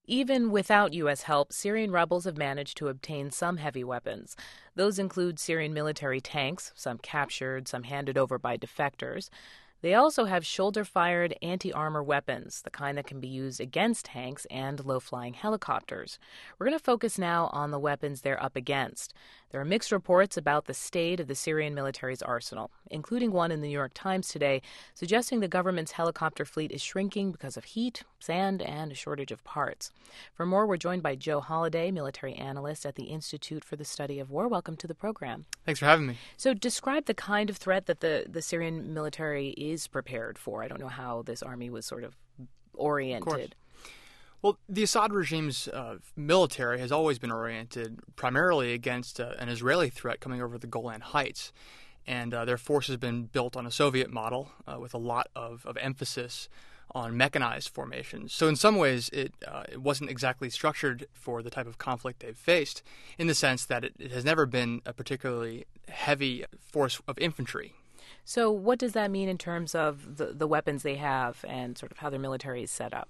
Even without U.S. help, Syrian rebels have managed to obtain some heavy weapons. Those include Syrian military tanks, some captured, some handed over by defectors. They also have shoulder-fired anti-armor weapons, the kind that can be used against tanks and low-flying helicopters. We're going to focus now on the weapons they're up against. There are mixed reports about the state of the Syrian military's arsenal, including one in the New York Times today suggesting the government's helicopter fleet is shrinking because of heat, sand, and a shortage of parts. For more, we're joined by Joe Holliday, military analyst at the Institute for the Study of War. Welcome to the program. Thanks for having me. So describe the kind of threat that the Syrian military is prepared for. I don't know how this army was sort of oriented. Well, the Assad regime's military has always been oriented primarily against an Israeli threat coming over the Golan Heights. And their force has been built on a Soviet model with a lot of emphasis on mechanized formations. So in some ways, it wasn't exactly structured for the type of conflict they've faced, in the sense that it has never been a particularly heavy force of infantry. So what does that mean in terms of the weapons they have and sort of how their military is set up?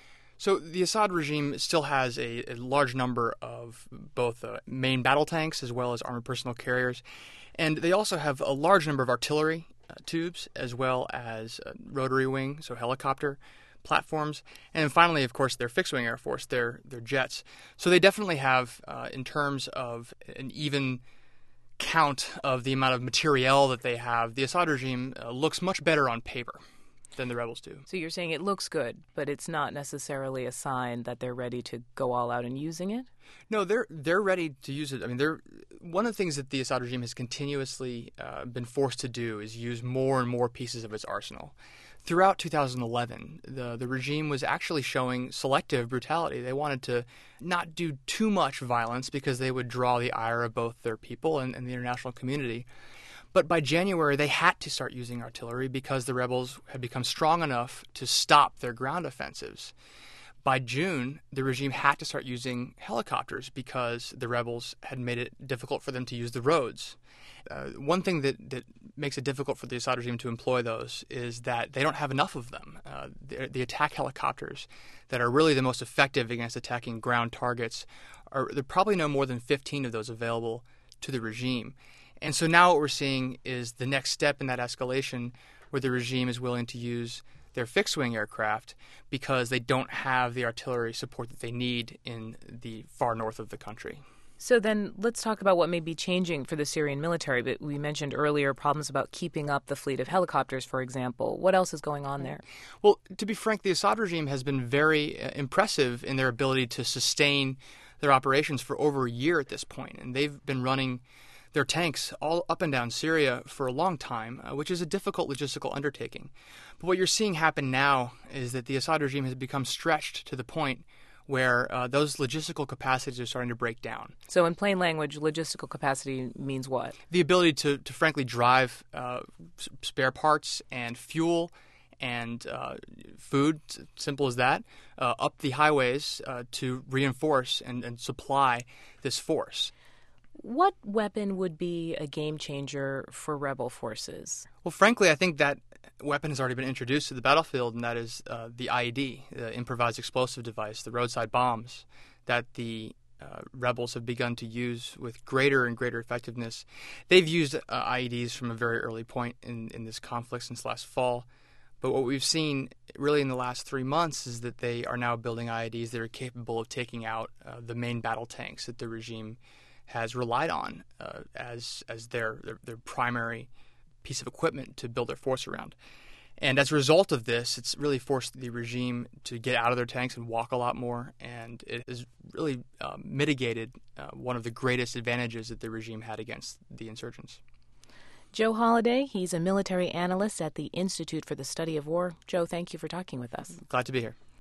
So the Assad regime still has a large number of both main battle tanks as well as armored personnel carriers, and they also have a large number of artillery tubes as well as rotary wing, so helicopter platforms, and then finally, of course, their fixed-wing air force, their jets. So they definitely have, in terms of an even count of the amount of materiel that they have, the Assad regime looks much better on paper than the rebels do. So you're saying it looks good, but it's not necessarily a sign that they're ready to go all out in using it? No, they're ready to use it. I mean, one of the things that the Assad regime has continuously been forced to do is use more and more pieces of its arsenal. Throughout 2011, the regime was actually showing selective brutality. They wanted to not do too much violence because they would draw the ire of both their people and the international community. But by January, they had to start using artillery because the rebels had become strong enough to stop their ground offensives. By June, the regime had to start using helicopters because the rebels had made it difficult for them to use the roads. One thing that makes it difficult for the Assad regime to employ those is that they don't have enough of them. The attack helicopters that are really the most effective against attacking ground targets, there are probably no more than 15 of those available to the regime. And so now what we're seeing is the next step in that escalation where the regime is willing to use their fixed-wing aircraft because they don't have the artillery support that they need in the far north of the country. So then let's talk about what may be changing for the Syrian military. But we mentioned earlier problems about keeping up the fleet of helicopters, for example. What else is going on there? Well, to be frank, the Assad regime has been very impressive in their ability to sustain their operations for over a year at this point. And they've been running their tanks all up and down Syria for a long time, which is a difficult logistical undertaking. But what you're seeing happen now is that the Assad regime has become stretched to the point where those logistical capacities are starting to break down. So in plain language, logistical capacity means what? The ability to frankly drive spare parts and fuel and food, simple as that, up the highways to reinforce and supply this force. What weapon would be a game changer for rebel forces? Well, frankly, I think that weapon has already been introduced to the battlefield, and that is the IED, the improvised explosive device, the roadside bombs that the rebels have begun to use with greater and greater effectiveness. They've used IEDs from a very early point in this conflict since last fall. But what we've seen really in the last 3 months is that they are now building IEDs that are capable of taking out the main battle tanks that the regime has relied on as their primary piece of equipment to build their force around. And as a result of this, it's really forced the regime to get out of their tanks and walk a lot more, and it has really mitigated one of the greatest advantages that the regime had against the insurgents. Joe Holliday, he's a military analyst at the Institute for the Study of War. Joe, thank you for talking with us. Glad to be here.